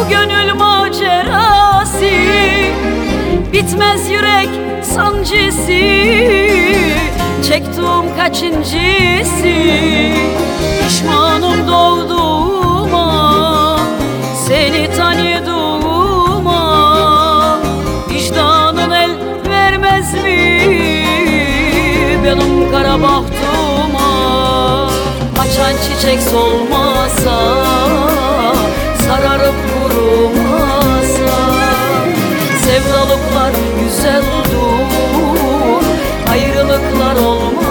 Bu gönül macerası, bitmez yürek sancısı, çektim kaçıncısı. Pişmanım doğduğuma, seni tanıdığıma. Vicdanın el vermez mi benim kara bahtıma? Açan çiçek solmasa, sararıp kurumasa, sevdalıklar güzeldir, ayrılıklar olmasa.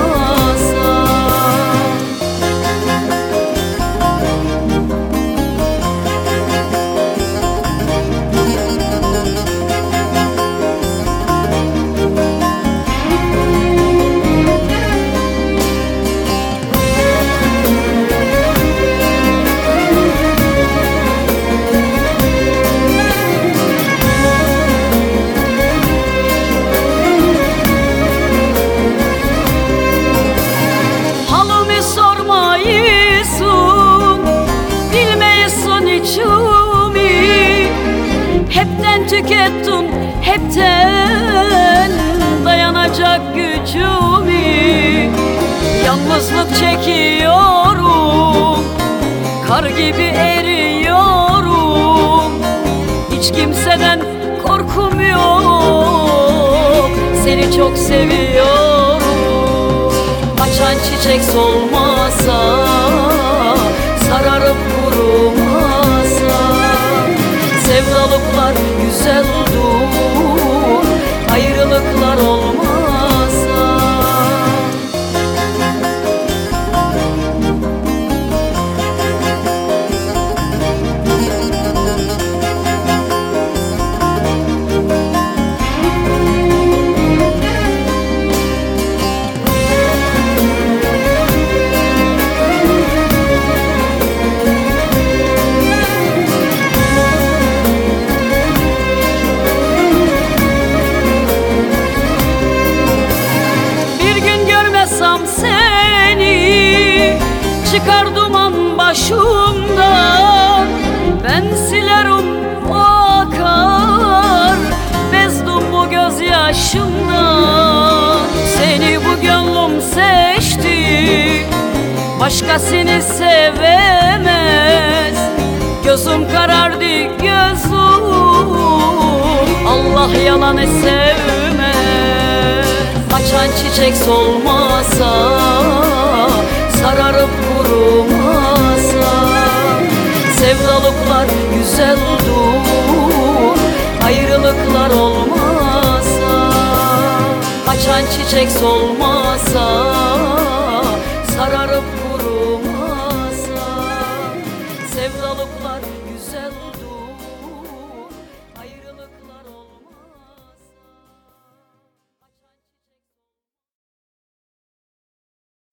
Hepten tükettin, hepten dayanacak gücümü. Yalnızlık çekiyorum, kar gibi eriyorum. Hiç kimseden korkum yok, seni çok seviyorum. Açan çiçek solmasa, sararıp kurumasa, sevdalıklar güzeldir, ayrılıklar olmasa. Çıkar duman başımdan, ben silerim o akar, bezdim bu gözyaşımdan. Seni bu gönlüm seçti, başkasını sevemez. Gözüm karardı gözüm, Allah yalanı sevmez. Açan çiçek solmasa, sararıp kurumasa, sevdalıklar güzeldir, ayrılıklar olmasa. Açan çiçek solmasa,